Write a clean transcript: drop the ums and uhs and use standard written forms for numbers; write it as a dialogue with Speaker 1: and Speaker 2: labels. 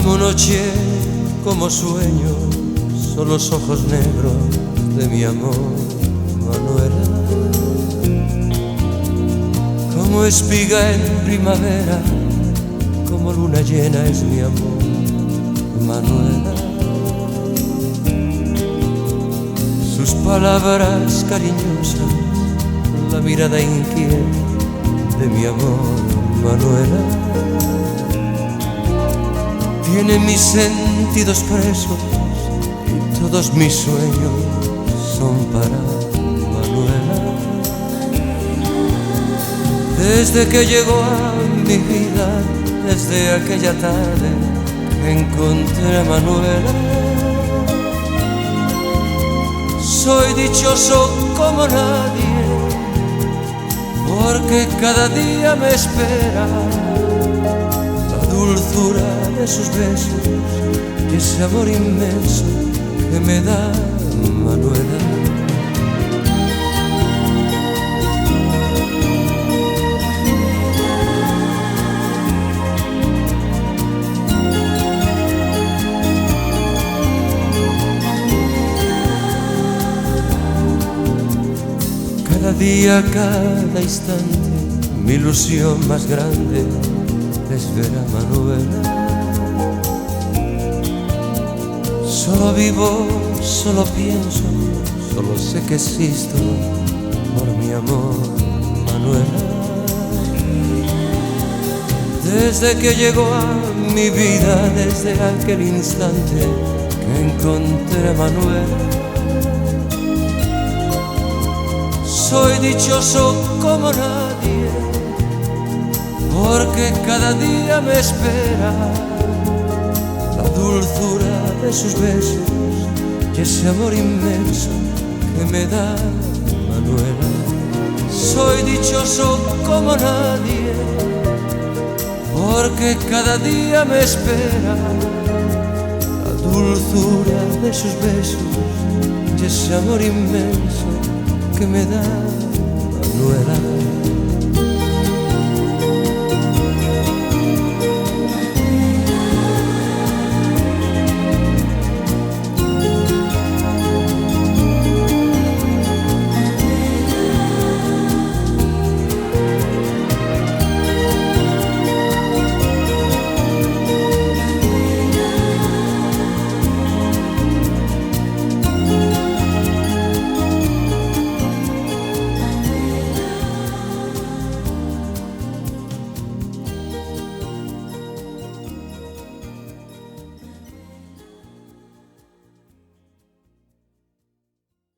Speaker 1: Como noche, como sueño, son los ojos negros de mi amor, Manuela. Como espiga en primavera, como luna llena es mi amor, Manuela. Sus palabras cariñosas, la mirada inquieta de mi amor, Manuela. Tiene mis sentidos presos y todos mis sueños son para Manuela. Desde que llegó a mi vida, desde aquella tarde que encontré a Manuela, soy dichoso como nadie, porque cada día me espera la dulzura de sus besos y ese amor inmenso que me da Manuela. Cada día, cada instante, mi ilusión más grande es ver a Manuela. Solo vivo, solo pienso, solo sé que existo por mi amor, Manuela. Desde que llegó a mi vida, desde aquel instante que encontré a Manuela, soy dichoso como nadie, porque cada día me espera la dulzura de sus besos y ese amor inmenso que me da Manuela. Soy dichoso como nadie, porque cada día me espera la dulzura de sus besos y ese amor inmenso que me da Manuela.